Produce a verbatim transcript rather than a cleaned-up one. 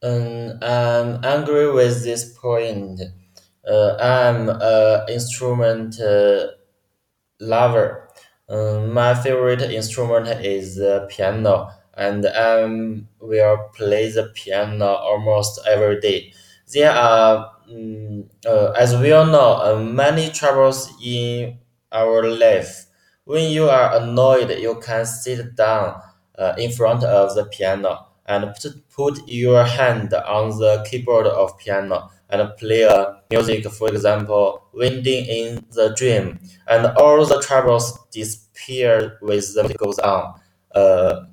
Um, I'm angry with this point. Uh, I'm an instrument uh, lover. Um, my favorite instrument is the piano, and I will play the piano almost every day. There are, mm, uh, as we all know, uh, many troubles in our life. When you are annoyed, you can sit down uh, in front of the piano and put, put your hand on the keyboard of piano and play a music, for example, Winding in the Dream, and all the troubles disappear with the music goes on. Uh,